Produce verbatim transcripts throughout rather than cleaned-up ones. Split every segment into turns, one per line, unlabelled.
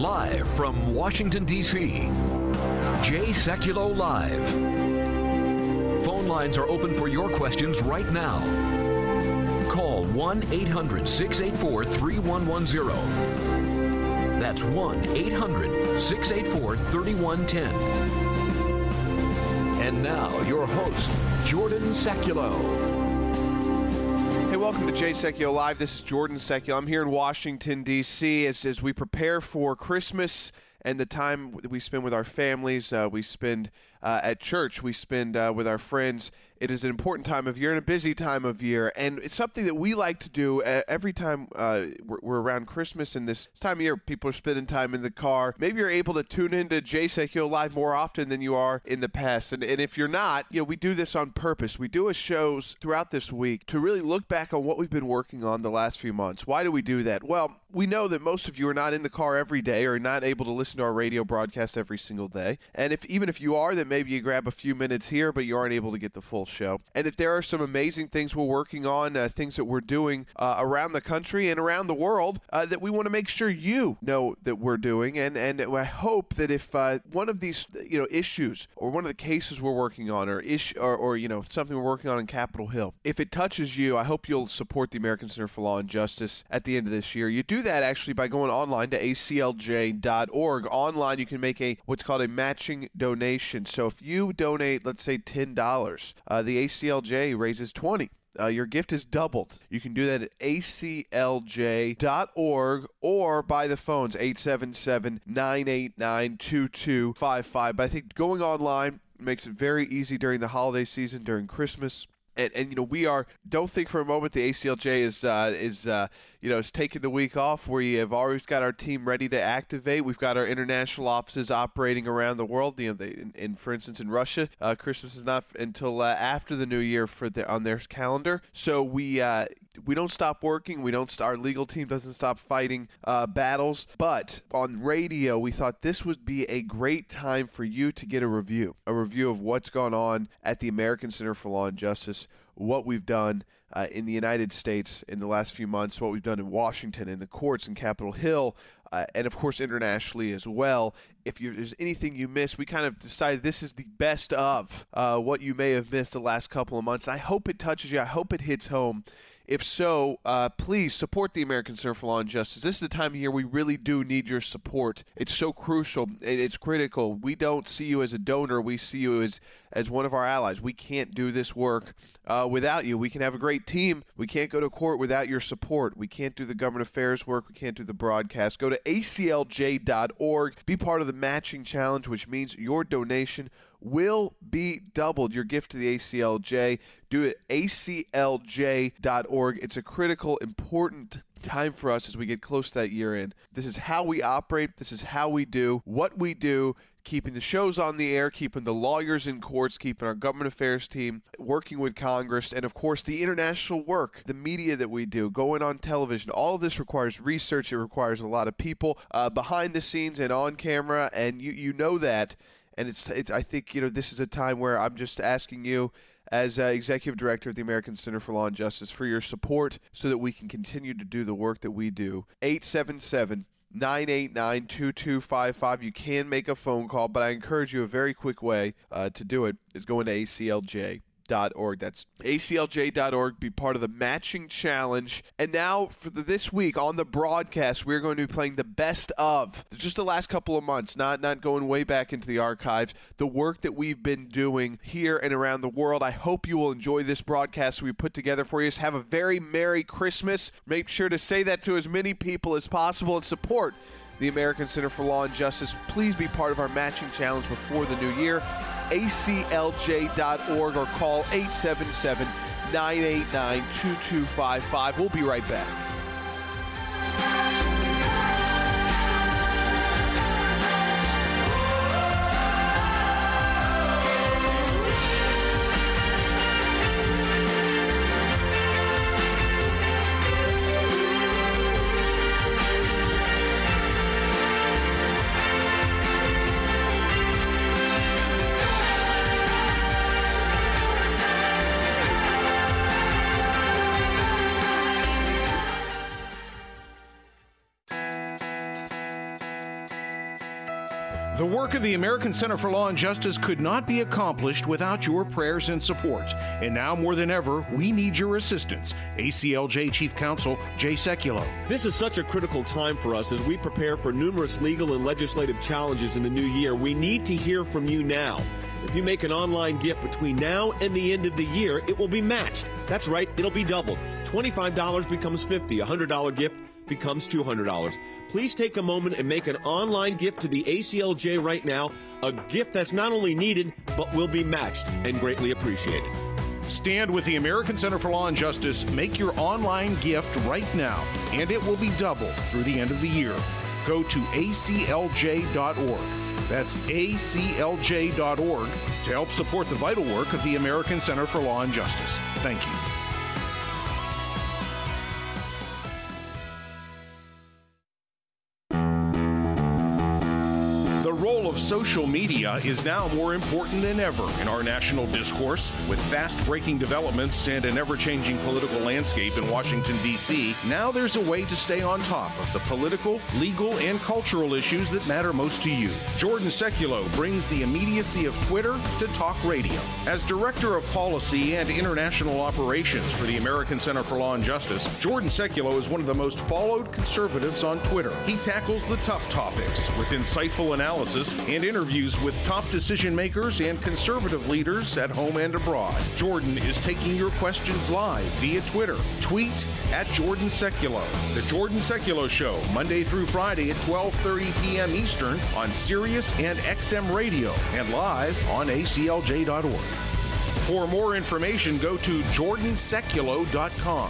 Live from Washington, D C, Jay Sekulow Live. Phone lines are open for your questions right now. Call one eight hundred six eight four three one one zero. That's one eight hundred six eight four three one one zero. And now, your host, Jordan Sekulow.
Hey, welcome to Jay Sekulow Live. This is Jordan Sekulow. I'm here in Washington, D C as, as we prepare for Christmas and the time that we spend with our families. Uh, we spend uh, at church. We spend uh, with our friends. It is an important time of year and a busy time of year, and it's something that we like to do uh, every time uh, we're, we're around Christmas and this time of year. People are spending time in the car. Maybe you're able to tune into Jay Sekulow Live more often than you are in the past, and, and if you're not, you know, we do this on purpose. We do a shows throughout this week to really look back on what we've been working on the last few months. Why do we do that? Well, we know that most of you are not in the car every day or not able to listen to our radio broadcast every single day, and if even if you are, then maybe you grab a few minutes here, but you aren't able to get the full show. And if there are some amazing things we're working on, uh, things that we're doing uh, around the country and around the world uh, that we want to make sure you know that we're doing. And and I hope that if uh, one of these you know issues or one of the cases we're working on or issue or, or you know something we're working on in Capitol Hill, if it touches you, I hope you'll support the American Center for Law and Justice at the end of this year. You do that actually by going online to A C L J dot org. Online, you can make a what's called a matching donation. So if you donate, let's say ten dollars, uh, the A C L J raises twenty dollars. Uh, your gift is doubled. You can do that at A C L J dot org or by the phones eight seven seven, nine eight nine, two two five five. But I think going online makes it very easy during the holiday season, during Christmas. And, and you know, we are, don't think for a moment the A C L J is, uh, is uh, you know, is taking the week off. We have always got our team ready to activate. We've got our international offices operating around the world. You know, they, in, in, for instance, in Russia, uh, Christmas is not until uh, after the new year for the, on their calendar. So we uh, we don't stop working. We don't. Our legal team doesn't stop fighting uh, battles. But on radio, we thought this would be a great time for you to get a review, a review of what's gone on at the American Center for Law and Justice, what we've done uh, in the United States in the last few months, what we've done in Washington, in the courts in Capitol Hill, uh, and of course internationally as well. If you, there's anything you missed, we kind of decided this is the best of uh, what you may have missed the last couple of months. I hope it touches you. I hope it hits home. If so, uh, please support the American Center for Law and Justice. This is the time of year we really do need your support. It's so crucial. It's critical. We don't see you as a donor. We see you as, as one of our allies. We can't do this work uh, without you. We can have a great team. We can't go to court without your support. We can't do the government affairs work. We can't do the broadcast. Go to A C L J dot org. Be part of the matching challenge, which means your donation will be doubled. Your gift to the A C L J. Do it at A C L J dot org. It's a critical, important time for us as we get close to that year end. This is how we operate. This is how we do what we do, keeping the shows on the air, keeping the lawyers in courts, keeping our government affairs team working with Congress, and of course the international work, the media that we do, going on television. All of this requires research. It requires a lot of people uh, behind the scenes and on camera, and you you know that. And it's, it's, I think, you know, this is a time where I'm just asking you as uh, Executive Director of the American Center for Law and Justice for your support so that we can continue to do the work that we do. eight seven seven, nine eight nine, two two five five. You can make a phone call, but I encourage you a very quick way uh, to do it is going to A C L J dot org. That's A C L J dot org. Be part of the matching challenge. And now for the, this week on the broadcast, we're going to be playing the best of just the last couple of months, not not going way back into the archives, the work that we've been doing here and around the world. I hope you will enjoy this broadcast we put together for you. So have a very Merry Christmas. Make sure to say that to as many people as possible and support the American Center for Law and Justice. Please be part of our matching challenge before the new year. A C L J dot org or call eight seven seven, nine eight nine, two two five five. We'll be right back.
The work of the American Center for Law and Justice could not be accomplished without your prayers and support. And now more than ever, we need your assistance. A C L J Chief Counsel Jay Sekulow.
This is such a critical time for us as we prepare for numerous legal and legislative challenges in the new year. We need to hear from you now. If you make an online gift between now and the end of the year, it will be matched. That's right, it'll be doubled. twenty-five dollars becomes fifty dollars. A one hundred dollars gift becomes two hundred dollars. Please take a moment and make an online gift to the A C L J right now, a gift that's not only needed, but will be matched and greatly appreciated.
Stand with the American Center for Law and Justice. Make your online gift right now, and it will be doubled through the end of the year. Go to A C L J dot org. That's A C L J dot org to help support the vital work of the American Center for Law and Justice. Thank you. The role of social media is now more important than ever in our national discourse. With fast-breaking developments and an ever-changing political landscape in Washington, D C, now there's a way to stay on top of the political, legal, and cultural issues that matter most to you. Jordan Sekulow brings the immediacy of Twitter to talk radio. As Director of Policy and International Operations for the American Center for Law and Justice, Jordan Sekulow is one of the most followed conservatives on Twitter. He tackles the tough topics with insightful analysis and interviews with top decision makers and conservative leaders at home and abroad. Jordan is taking your questions live via Twitter. Tweet at Jordan Sekulow. The Jordan Sekulow Show, Monday through Friday at twelve thirty p.m. Eastern on Sirius and X M Radio and live on A C L J dot org. For more information, go to Jordan Sekulow dot com.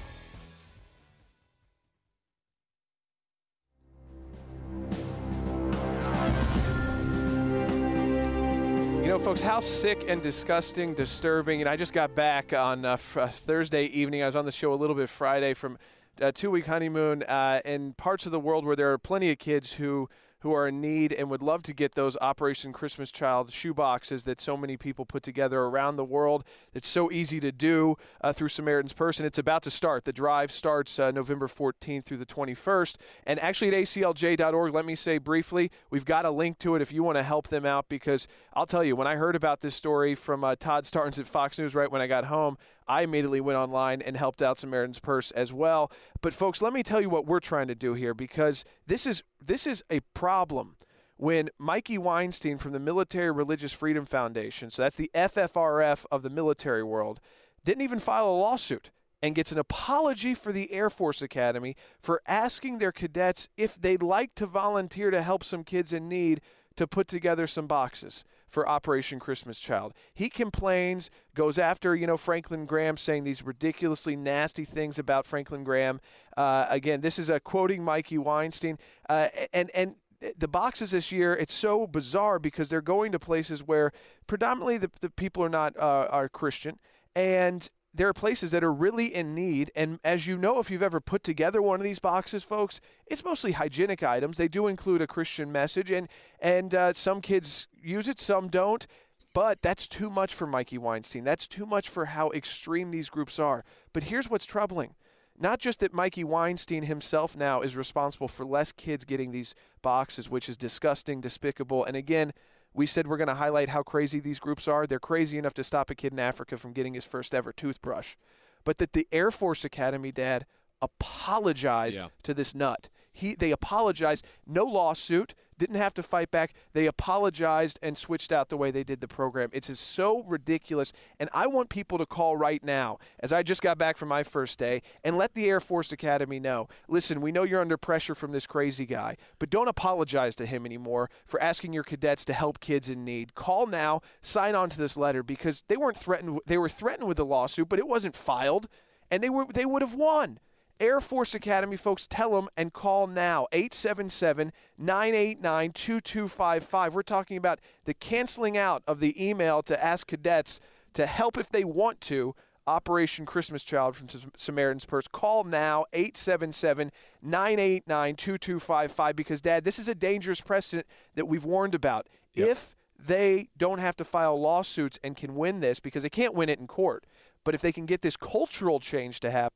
You know, folks, how sick and disgusting, disturbing. And I just got back on uh, f- uh, Thursday evening. I was on the show a little bit Friday from a two-week honeymoon uh, in parts of the world where there are plenty of kids who who are in need and would love to get those Operation Christmas Child shoe boxes that so many people put together around the world. It's so easy to do uh, through Samaritan's Purse, and it's about to start. The drive starts uh, November fourteenth through the twenty-first. And actually at A C L J dot org, let me say briefly, we've got a link to it if you want to help them out, because I'll tell you, when I heard about this story from uh, Todd Starnes at Fox News right when I got home, I immediately went online and helped out Samaritan's Purse as well. But folks, let me tell you what we're trying to do here, because this is this is a problem. When Mikey Weinstein from the Military Religious Freedom Foundation, so that's the F F R F of the military world, didn't even file a lawsuit and gets an apology for the Air Force Academy for asking their cadets if they'd like to volunteer to help some kids in need to put together some boxes for Operation Christmas Child. He complains, goes after, you know, Franklin Graham, saying these ridiculously nasty things about Franklin Graham. Uh, again, this is a quoting Mikey Weinstein. Uh, and, and the boxes this year, it's so bizarre because they're going to places where predominantly the, the people are not uh, are Christian, and there are places that are really in need. And as you know, if you've ever put together one of these boxes, folks, it's mostly hygienic items. They do include a Christian message, and and uh, some kids use it, some don't. But that's too much for Mikey Weinstein. That's too much for how extreme these groups are. But here's what's troubling. Not just that Mikey Weinstein himself now is responsible for less kids getting these boxes, which is disgusting, despicable. And again, we said we're going to highlight how crazy these groups are. They're crazy enough to stop a kid in Africa from getting his first ever toothbrush. But that the Air Force Academy, Dad, apologized yeah. to this nut. He, they apologized. No lawsuit. Didn't have to fight back. They apologized and switched out the way they did the program. It's just so ridiculous. And I want people to call right now, as I just got back from my first day, and let the Air Force Academy know, listen, we know you're under pressure from this crazy guy, but don't apologize to him anymore for asking your cadets to help kids in need. Call now, sign on to this letter, because they weren't threatened. They were threatened with a lawsuit, but it wasn't filed, and they were they would have won. Air Force Academy, folks, tell them and call now, eight seven seven, nine eight nine, two two five five. We're talking about the canceling out of the email to ask cadets to help if they want to, Operation Christmas Child from Samaritan's Purse. Call now, eight seven seven, nine eight nine, two two five five, because, Dad, this is a dangerous precedent that we've warned about. Yep. If they don't have to file lawsuits and can win this, because they can't win it in court, but if they can get this cultural change to happen,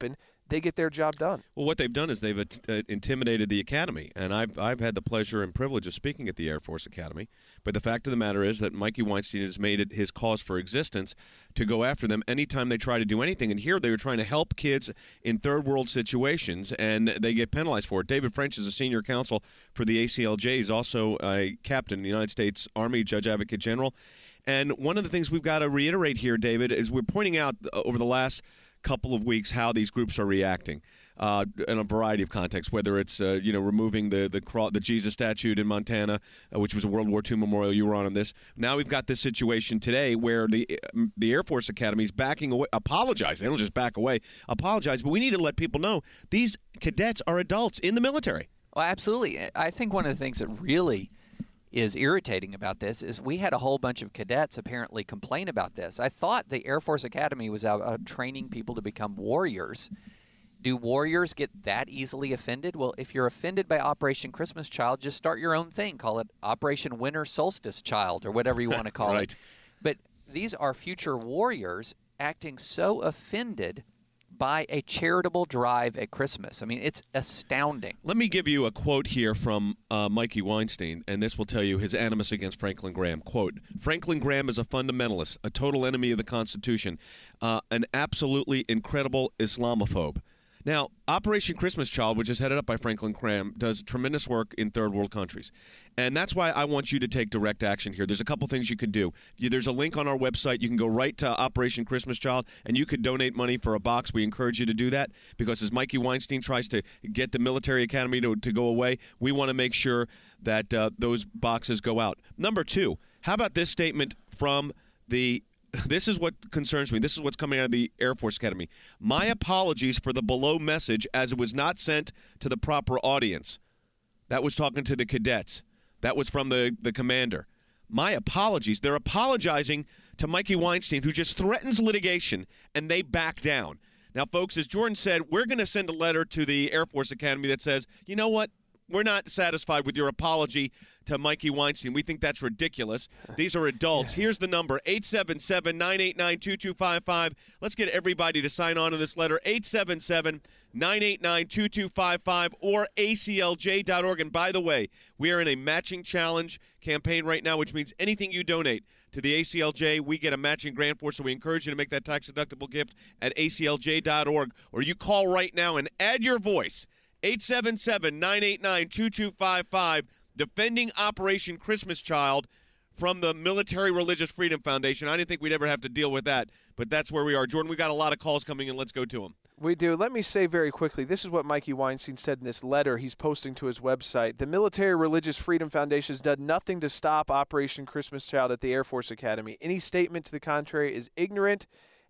they get their job done.
Well, what they've done is they've uh, intimidated the academy, and I've I've had the pleasure and privilege of speaking at the Air Force Academy. But the fact of the matter is that Mikey Weinstein has made it his cause for existence to go after them anytime they try to do anything. And here they were trying to help kids in third world situations, and they get penalized for it. David French is a senior counsel for the A C L J. He's also a captain in the United States Army Judge Advocate General. And one of the things we've got to reiterate here, David, is we're pointing out over the last couple of weeks how these groups are reacting uh, in a variety of contexts, whether it's uh, you know removing the the, cro- the Jesus statue in Montana, uh, which was a World War Two memorial. You were on this. Now we've got this situation today where the the Air Force Academy is backing away, apologizing. They don't just back away, apologize. But we need to let people know these cadets are adults in the military.
Well, absolutely. I think one of the things that really is irritating about this is we had a whole bunch of cadets apparently complain about this. I thought the Air Force Academy was out uh, training people to become warriors. Do warriors get that easily offended? Well, if you're offended by Operation Christmas Child, just start your own thing. Call it Operation Winter Solstice Child or whatever you want to call
right.
it. But these are future warriors acting so offended by a charitable drive at Christmas. I mean, it's astounding.
Let me give you a quote here from uh, Mikey Weinstein, and this will tell you his animus against Franklin Graham. Quote, Franklin Graham is a fundamentalist, a total enemy of the Constitution, uh, an absolutely incredible Islamophobe. Now, Operation Christmas Child, which is headed up by Franklin Graham, does tremendous work in third world countries. And that's why I want you to take direct action here. There's a couple things you can do. You, there's a link on our website. You can go right to Operation Christmas Child, and you could donate money for a box. We encourage you to do that because as Mikey Weinstein tries to get the military academy to, to go away, we want to make sure that uh, those boxes go out. Number two, how about this statement from the This is what concerns me. This is what's coming out of the Air Force Academy. My apologies for the below message as it was not sent to the proper audience. That was talking to the cadets. That was from the, the commander. My apologies. They're apologizing to Mikey Weinstein, who just threatens litigation, and they back down. Now, folks, as Jordan said, we're going to send a letter to the Air Force Academy that says, you know what? We're not satisfied with your apology to Mikey Weinstein. We think that's ridiculous. These are adults. Here's the number, eight seven seven, nine eight nine, two two five five. Let's get everybody to sign on to this letter, eight seven seven, nine eight nine, two two five five or A C L J dot org. And by the way, we are in a matching challenge campaign right now, which means anything you donate to the A C L J, we get a matching grant for, so we encourage you to make that tax-deductible gift at A C L J dot org. Or you call right now and add your voice, eight seven seven, nine eight nine, two two five five, defending Operation Christmas Child from the Military Religious Freedom Foundation. I didn't think we'd ever have to deal with that, but that's where we are. Jordan, we got a lot of calls coming in. Let's go to them.
We do. Let me say very quickly, this is what Mikey Weinstein said in this letter he's posting to his website. The Military Religious Freedom Foundation has done nothing to stop Operation Christmas Child at the Air Force Academy. Any statement to the contrary is ignorant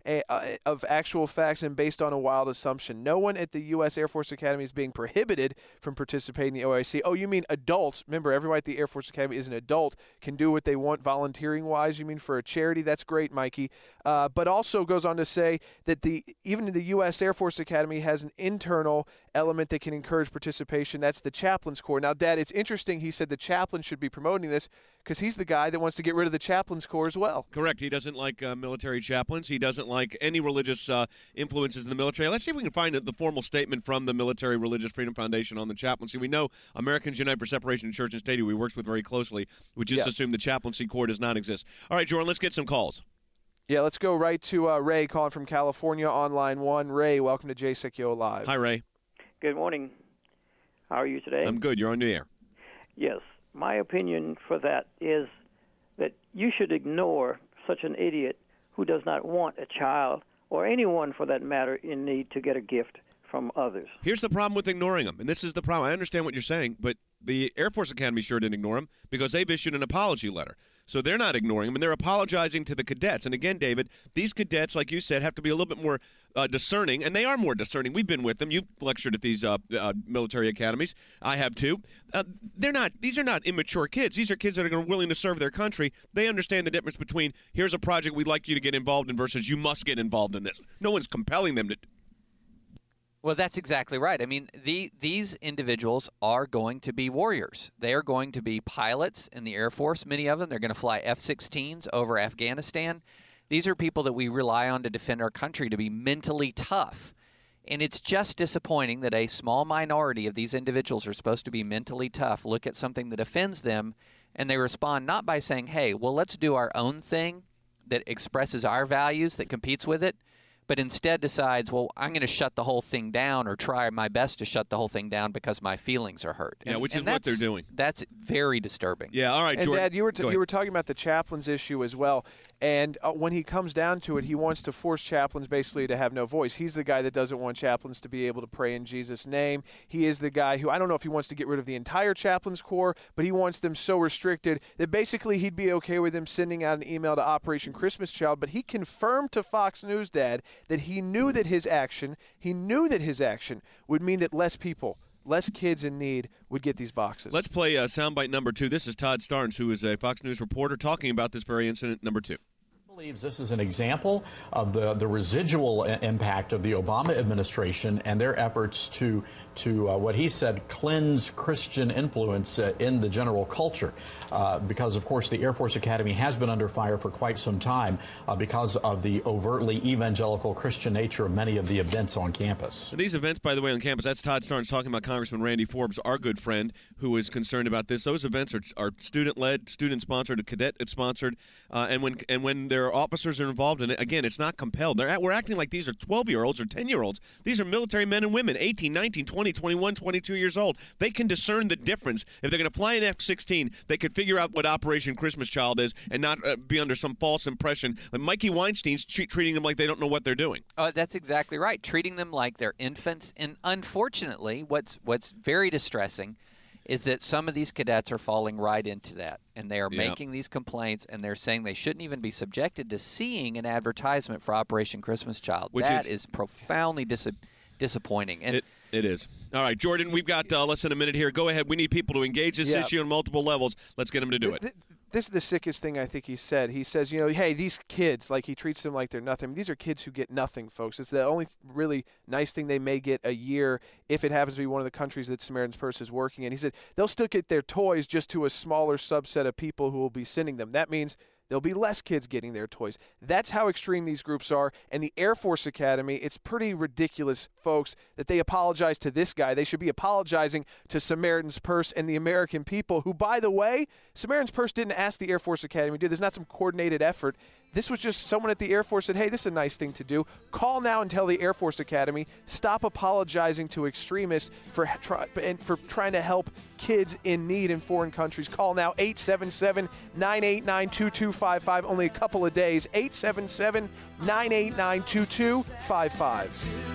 of actual facts and based on a wild assumption. No one at the U S Air Force Academy is being prohibited from participating in the O I C. Oh, you mean adults? Remember, everybody at the Air Force Academy is an adult, can do what they want volunteering-wise. You mean for a charity? That's great, Mikey. Uh, but also goes on to say that the even the U S Air Force Academy has an internal element that can encourage participation. That's the Chaplains Corps. Now, Dad, it's interesting he said the chaplain should be promoting this because he's the guy that wants to get rid of the Chaplains Corps as well.
Correct. He doesn't like uh, military chaplains. He doesn't like any religious uh, influences in the military. Let's see if we can find the formal statement from the Military Religious Freedom Foundation on the chaplaincy. We know Americans Unite for Separation of Church and State, who we worked with very closely, would just
yeah.
assume the chaplaincy corps does not exist. All right, Jordan, let's get some calls.
Yeah, let's go right to uh, Ray calling from California on line one. Ray, welcome to Jay Sekulow Live.
Hi, Ray.
Good morning. How are you today?
I'm good. You're on the air.
Yes. My opinion for that is that you should ignore such an idiot who does not want a child, or anyone for that matter, in need to get a gift from others.
Here's the problem with ignoring them, and this is the problem. I understand what you're saying, but the Air Force Academy sure didn't ignore them because they've issued an apology letter. So they're not ignoring them, and they're apologizing to the cadets. And again, David, these cadets, like you said, have to be a little bit more uh, discerning, and they are more discerning. We've been with them. You've lectured at these uh, uh, military academies. I have too. Uh, they're not. These are not immature kids. These are kids that are willing to serve their country. They understand the difference between here's a project we'd like you to get involved in versus you must get involved in this. No one's compelling them to.
Well, that's exactly right. I mean, the, these individuals are going to be warriors. They are going to be pilots in the Air Force, many of them. They're going to fly F sixteens over Afghanistan. These are people that we rely on to defend our country, to be mentally tough. And it's just disappointing that a small minority of these individuals who are supposed to be mentally tough look at something that offends them, and they respond not by saying, hey, well, let's do our own thing that expresses our values, that competes with it, but instead decides, well, I'm going to shut the whole thing down or try my best to shut the whole thing down because my feelings are hurt.
Yeah,
and,
which
and
is what they're doing.
That's very disturbing.
Yeah, all right,
and
Jordan.
Dad, you were t-
Go
you
ahead.
were talking about the chaplains issue as well. And uh, when he comes down to it, he wants to force chaplains basically to have no voice. He's the guy that doesn't want chaplains to be able to pray in Jesus' name. He is the guy who, I don't know if he wants to get rid of the entire chaplains corps, but he wants them so restricted that basically he'd be okay with them sending out an email to Operation Christmas Child. But he confirmed to Fox News, Dad, that he knew that his action, he knew that his action would mean that less people, less kids in need would get these boxes.
Let's play uh, soundbite number two. This is Todd Starnes, who is a Fox News reporter, talking about this very incident number two.
Believes this is an example of the, the residual I- impact of the Obama administration and their efforts to, to uh, what he said, cleanse Christian influence uh, in the general culture. Uh, because, of course, the Air Force Academy has been under fire for quite some time uh, because of the overtly evangelical Christian nature of many of the events on campus.
These events, by the way, on campus, that's Todd Starnes talking about Congressman Randy Forbes, our good friend, who is concerned about this. Those events are, are student-led, student-sponsored, cadet-sponsored, uh, and when and when their officers are involved in it, again, it's not compelled. They're at, we're acting like these are twelve-year-olds or ten-year-olds. These are military men and women, eighteen, nineteen, twenty, twenty-one, twenty-two years old. They can discern the difference. If they're going to fly an F sixteen, they could figure out what Operation Christmas Child is and not uh, be under some false impression. Like Mikey Weinstein's treat, treating them like they don't know what they're doing.
Oh, that's exactly right. Treating them like they're infants. And unfortunately, what's what's very distressing is that some of these cadets are falling right into that. And they are
Yeah.
making these complaints, and they're saying they shouldn't even be subjected to seeing an advertisement for Operation Christmas Child.
Which
that
is-
is, profoundly dis- disappointing. And
It, it is. All right, Jordan, we've got uh, less than a minute here. Go ahead. We need people to engage this
Yeah.
issue on multiple levels. Let's get them to do it.
Th- th- This is the sickest thing I think he said. He says, you know, hey, these kids, like he treats them like they're nothing. These are kids who get nothing, folks. It's the only th- really nice thing they may get a year if it happens to be one of the countries that Samaritan's Purse is working in. He said they'll still get their toys just to a smaller subset of people who will be sending them. That means there'll be less kids getting their toys. That's how extreme these groups are. And the Air Force Academy, it's pretty ridiculous, folks, that they apologize to this guy. They should be apologizing to Samaritan's Purse and the American people, who, by the way, Samaritan's Purse didn't ask the Air Force Academy to do. There's not some coordinated effort. This was just someone at the Air Force said, hey, this is a nice thing to do. Call now and tell the Air Force Academy, stop apologizing to extremists for try, and for trying to help kids in need in foreign countries. Call now, eight seven seven, nine eight nine, two two five five. Only a couple of days, eight seven seven, nine eight nine, two two five five.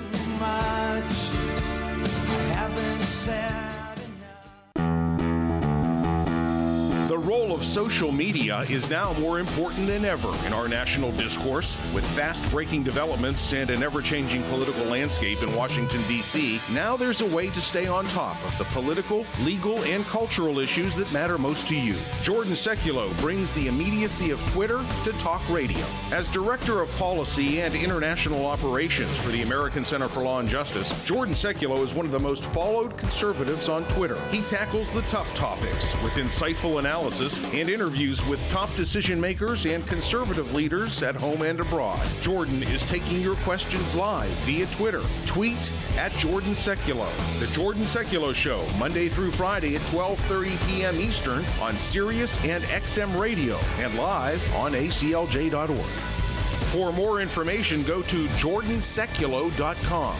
The role of social media is now more important than ever in our national discourse. With fast-breaking developments and an ever-changing political landscape in Washington, D C, now there's a way to stay on top of the political, legal, and cultural issues that matter most to you. Jordan Sekulow brings the immediacy of Twitter to talk radio. As Director of Policy and International Operations for the American Center for Law and Justice, Jordan Sekulow is one of the most followed conservatives on Twitter. He tackles the tough topics with insightful analysis and interviews with top decision makers and conservative leaders at home and abroad. Jordan is taking your questions live via Twitter. Tweet at Jordan Sekulow. The Jordan Sekulow Show, Monday through Friday at twelve thirty p.m. Eastern on Sirius and X M Radio and live on A C L J dot org. For more information, go to jordan sekulow dot com.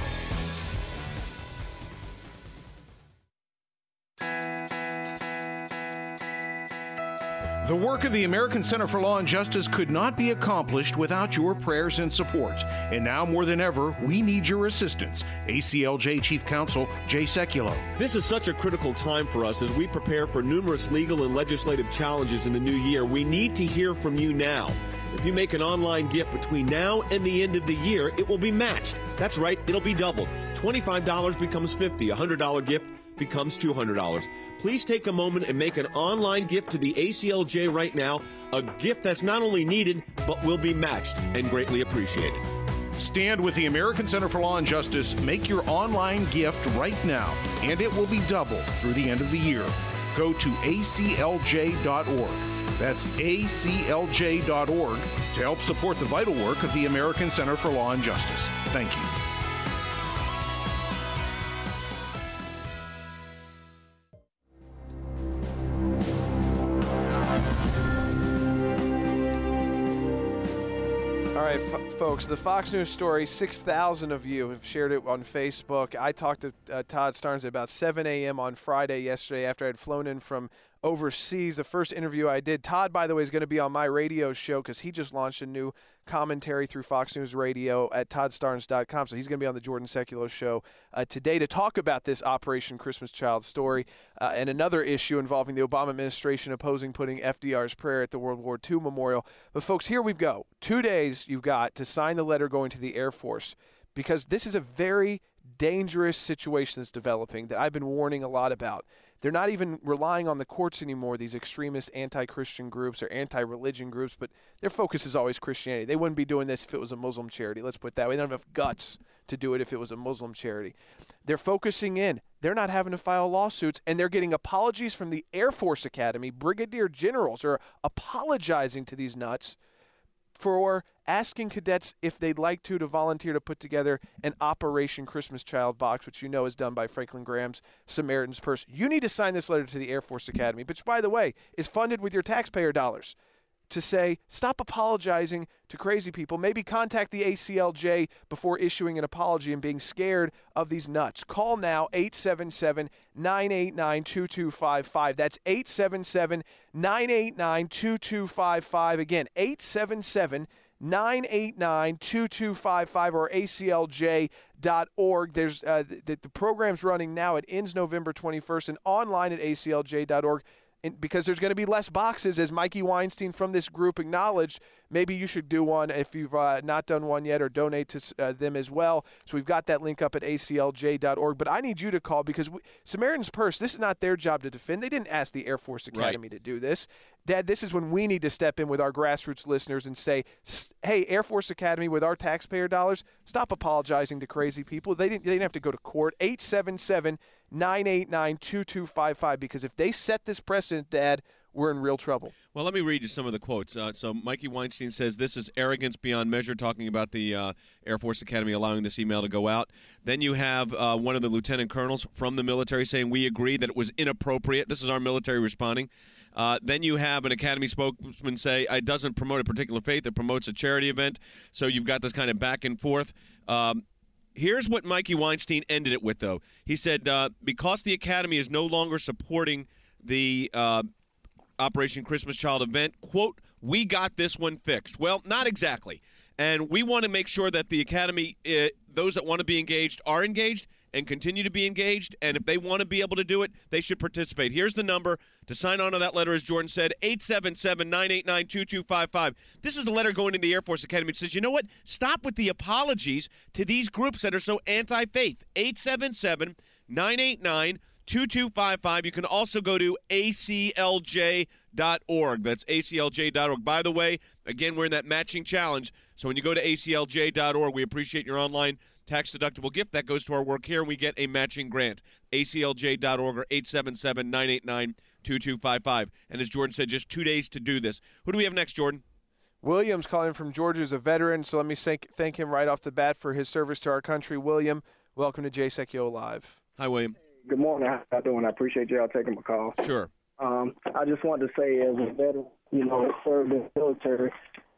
The work of the American Center for Law and Justice could not be accomplished without your prayers and support. And now more than ever, we need your assistance. A C L J Chief Counsel Jay Sekulow.
This is such a critical time for us as we prepare for numerous legal and legislative challenges in the new year. We need to hear from you now. If you make an online gift between now and the end of the year, it will be matched. That's right, it'll be doubled. twenty-five dollars becomes fifty dollars. A one hundred dollars gift becomes two hundred dollars. Please take a moment and make an online gift to the A C L J right now, a gift that's not only needed, but will be matched and greatly appreciated.
Stand with the American Center for Law and Justice. Make your online gift right now, and it will be doubled through the end of the year. Go to A C L J dot org. That's A C L J dot org to help support the vital work of the American Center for Law and Justice. Thank you.
right, f- folks, the Fox News story, six thousand of you have shared it on Facebook. I talked to uh, Todd Starnes at about seven a.m. on Friday yesterday after I had flown in from overseas. The first interview I did. Todd, by the way, is going to be on my radio show because he just launched a new commentary through Fox News Radio at todd starnes dot com. So he's going to be on the Jordan Sekulow show uh, today to talk about this Operation Christmas Child story uh, and another issue involving the Obama administration opposing putting F D R's prayer at the World War Two Memorial. But, folks, here we go. Two days you've got to sign the letter going to the Air Force because this is a very dangerous situation that's developing that I've been warning a lot about. They're not even relying on the courts anymore, these extremist anti-Christian groups or anti-religion groups, but their focus is always Christianity. They wouldn't be doing this if it was a Muslim charity. Let's put it that way. They don't have enough guts to do it if it was a Muslim charity. They're focusing in. They're not having to file lawsuits, and they're getting apologies from the Air Force Academy. Brigadier generals are apologizing to these nuts for asking cadets if they'd like to to volunteer to put together an Operation Christmas Child box, which you know is done by Franklin Graham's Samaritan's Purse. You need to sign this letter to the Air Force Academy, which, by the way, is funded with your taxpayer dollars, to say, stop apologizing to crazy people. Maybe contact the A C L J before issuing an apology and being scared of these nuts. Call now, eight seven seven, nine eight nine, two two five five. That's eight seven seven, nine eight nine, two two five five. Again, eight seven seven, nine eight nine, two two five five or A C L J dot org. There's uh, the, the program's running now. It ends November twenty-first and online at A C L J dot org. And because there's going to be less boxes, as Mikey Weinstein from this group acknowledged, maybe you should do one if you've uh, not done one yet, or donate to uh, them as well. So we've got that link up at A C L J dot org. But I need you to call because we, Samaritan's Purse, this is not their job to defend. They didn't ask the Air Force Academy right. to do this. Dad, this is when we need to step in with our grassroots listeners and say, hey, Air Force Academy, with our taxpayer dollars, stop apologizing to crazy people. They didn't, they didn't have to go to court. eight seven seven, nine eight nine, two two five five, because if they set this precedent, Dad, we're in real trouble.
Well, let me read you some of the quotes. Uh, so Mikey Weinstein says, this is arrogance beyond measure, talking about the uh, Air Force Academy allowing this email to go out. Then you have uh, one of the lieutenant colonels from the military saying, we agree that it was inappropriate. This is our military responding. Uh, then you have an Academy spokesman say, it doesn't promote a particular faith, it promotes a charity event. So you've got this kind of back and forth. Um, here's what Mikey Weinstein ended it with, though. He said, uh, because the Academy is no longer supporting the uh, Operation Christmas Child event, quote, we got this one fixed. Well, not exactly. And we want to make sure that the Academy, uh, those that want to be engaged are engaged and continue to be engaged. And if they want to be able to do it, they should participate. Here's the number to sign on to that letter, as Jordan said, eight seven seven, nine eight nine, two two five five. This is a letter going to the Air Force Academy. It says, you know what? Stop with the apologies to these groups that are so anti-faith. eight seven seven, nine eight nine, two two five five. You can also go to A C L J dot org. That's A C L J dot org. By the way, again, we're in that matching challenge. So when you go to A C L J dot org, we appreciate your online tax-deductible gift. That goes to our work here, and we get a matching grant. A C L J dot org or eight seven seven, nine eight nine, two two five five. And as Jordan said, just two days to do this. Who do we have next, Jordan?
William's calling from Georgia, is a veteran, so let me thank, thank him right off the bat for his service to our country. William, welcome to Jay Sekulow Live.
Hi, William.
Good morning. How you doing? I appreciate y'all taking my call.
Sure.
Um, I just wanted to say, as a veteran, you know, served in the military.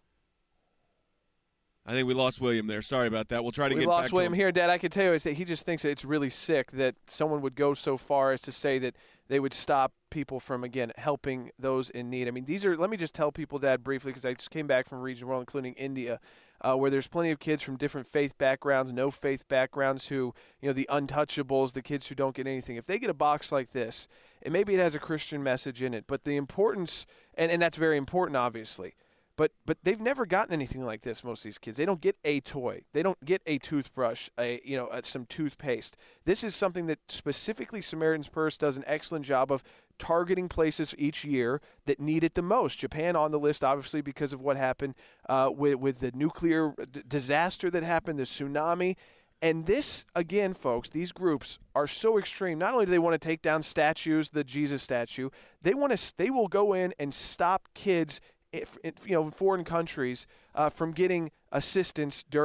I think we lost William there. Sorry about that. We'll try to
we
get
lost
back
William
to him.
here, Dad. I can tell you is that he just thinks that it's really sick that someone would go so far as to say that they would stop people from, again, helping those in need. I mean, these are, let me just tell people, Dad, briefly, because I just came back from a region world, including India, uh, where there's plenty of kids from different faith backgrounds, no faith backgrounds, who, you know, the untouchables, the kids who don't get anything. If they get a box like this, and maybe it has a Christian message in it, but the importance, and, and that's very important, obviously, But but they've never gotten anything like this, most of these kids. They don't get a toy. They don't get a toothbrush, a you know, uh, some toothpaste. This is something that specifically Samaritan's Purse does an excellent job of targeting places each year that need it the most. Japan on the list, obviously, because of what happened uh, with, with the nuclear d- disaster that happened, the tsunami. And this, again, folks, these groups are so extreme. Not only do they want to take down statues, the Jesus statue, they want to. They will go in and stop kids, if, if, you know, foreign countries uh, from getting assistance during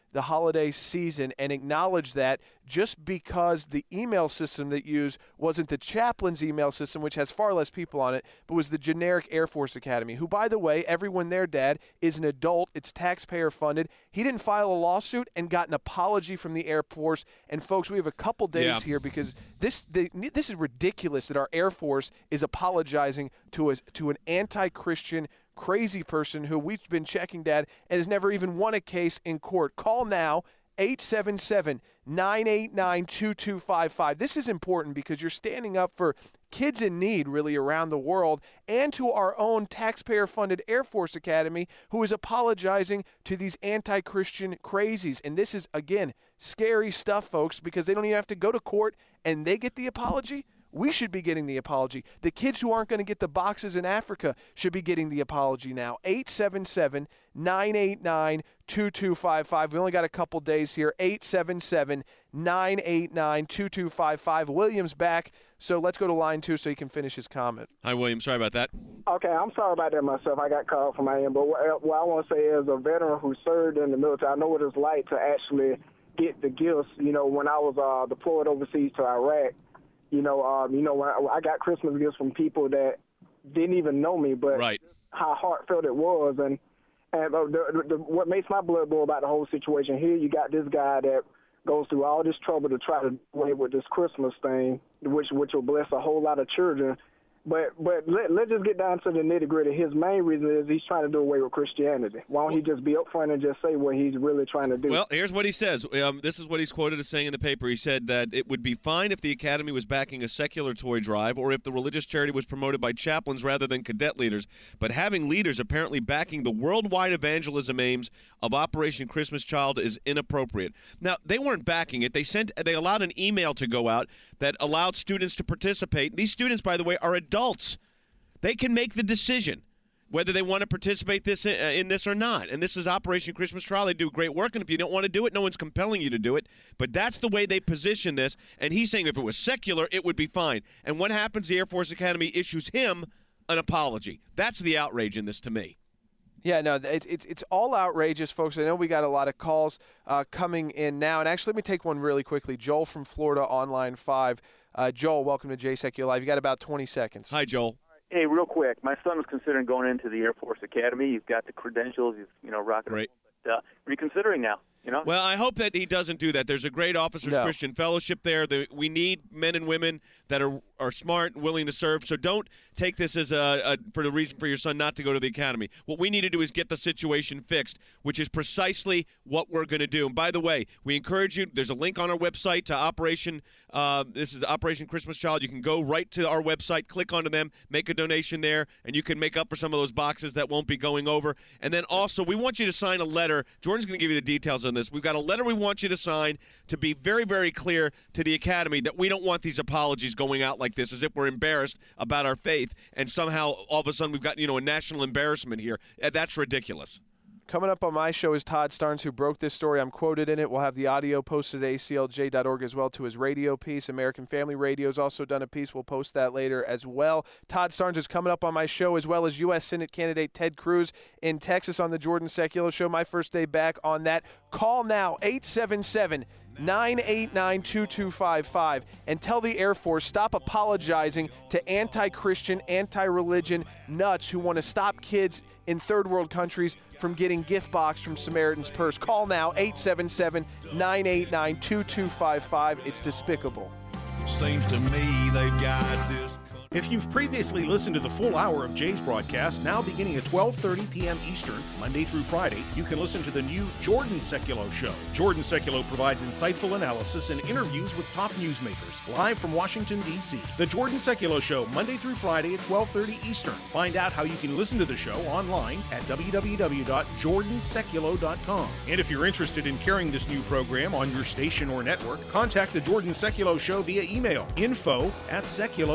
the holiday season and acknowledge that just because the email system that you used wasn't the chaplain's email system, which has far less people on it, but was the generic Air Force Academy, who, by the way, everyone there, Dad, is an adult. It's taxpayer funded. He didn't file a lawsuit and got an apology from the Air Force. And, folks, we have a couple days
Yeah.
here because this the, this is ridiculous that our Air Force is apologizing to, a, to an anti-Christian crazy person who we've been checking, Dad, and has never even won a case in court. Call now, eight seven seven, nine eight nine, two two five five. This is important because you're standing up for kids in need really around the world and to our own taxpayer-funded Air Force Academy who is apologizing to these anti-Christian crazies. And this is, again, scary stuff, folks, because they don't even have to go to court and they get the apology. We should be getting the apology. The kids who aren't going to get the boxes in Africa should be getting the apology now. eight seven seven, nine eight nine, two two five five. We only got a couple days here. eight seven seven, nine eight nine, two two five five. William's back, so let's go to line two so he can finish his comment.
Hi, William. Sorry about that.
Okay, I'm sorry about that myself. I got cut off from my end. But what, what I want to say is, a veteran who served in the military, I know what it's like to actually get the gifts. You know, when I was uh, deployed overseas to Iraq, You know, um, you know, when I, I got Christmas gifts from people that didn't even know me, but
right.
how heartfelt it was, and and uh, the, the, what makes my blood boil about the whole situation here, you got this guy that goes through all this trouble to try to do away with this Christmas thing, which which will bless a whole lot of children. But but let, let's just get down to the nitty-gritty. His main reason is he's trying to do away with Christianity. Why don't he just be upfront and just say what he's really trying to do?
Well, here's what he says. Um, this is what he's quoted as saying in the paper. He said that it would be fine if the Academy was backing a secular toy drive or if the religious charity was promoted by chaplains rather than cadet leaders. But having leaders apparently backing the worldwide evangelism aims of Operation Christmas Child is inappropriate. Now, they weren't backing it. They sent. They allowed an email to go out that allowed students to participate. These students, by the way, are adults. Adults, they can make the decision whether they want to participate this in, uh, in this or not. And this is Operation Christmas Child. They do great work, and if you don't want to do it, no one's compelling you to do it. But that's the way they position this. And he's saying if it was secular, it would be fine. And what happens? The Air Force Academy issues him an apology. That's the outrage in this to me.
Yeah, no, it's it's it's all outrageous, folks. I know we got a lot of calls uh, coming in now. And actually, let me take one really quickly. Joel from Florida on line five. Uh, Joel, welcome to Jay Secular Live. You got about twenty seconds.
Hi, Joel.
Hey, real quick. My son was considering going into the Air Force Academy. He's got the credentials. He's, you know, rocking
Great.
But uh, reconsidering now. You know?
Well, I hope that he doesn't do that. There's a great Officers
No.
Christian Fellowship there. The, we need men and women that are, are smart and willing to serve. So don't take this as a, a for the reason for your son not to go to the academy. What we need to do is get the situation fixed, which is precisely what we're going to do. And by the way, we encourage you. There's a link on our website to Operation. Uh, this is Operation Christmas Child. You can go right to our website, click onto them, make a donation there, and you can make up for some of those boxes that won't be going over. And then also, we want you to sign a letter. Jordan's going to give you the details on this. We've got a letter we want you to sign to be very, very clear to the academy that we don't want these apologies going out like this as if we're embarrassed about our faith and somehow all of a sudden we've got, you know, a national embarrassment here. That's ridiculous.
Coming up on my show is Todd Starnes, who broke this story. I'm quoted in it. We'll have the audio posted at A C L J dot org as well to his radio piece. American Family Radio's also done a piece. We'll post that later as well. Todd Starnes is coming up on my show, as well as U S Senate candidate Ted Cruz in Texas on the Jordan Secular Show. My first day back on that. Call now, eight seven seven, nine eight nine, two two five five, and tell the Air Force stop apologizing to anti-Christian, anti-religion nuts who want to stop kids in third world countries from getting gift box from Samaritan's Purse. Call now, eight seven seven, nine eight nine, two two five five. It's despicable.
Seems to me they've got this.
If you've previously listened to the full hour of Jay's broadcast, now beginning at twelve thirty p.m. Eastern, Monday through Friday, you can listen to the new Jordan Secular Show. Jordan Secular provides insightful analysis and interviews with top newsmakers, live from Washington, D C The Jordan Secular Show, Monday through Friday at twelve thirty Eastern. Find out how you can listen to the show online at w w w dot jordan secular dot com. And if you're interested in carrying this new program on your station or network, contact the Jordan Secular Show via email, info at secular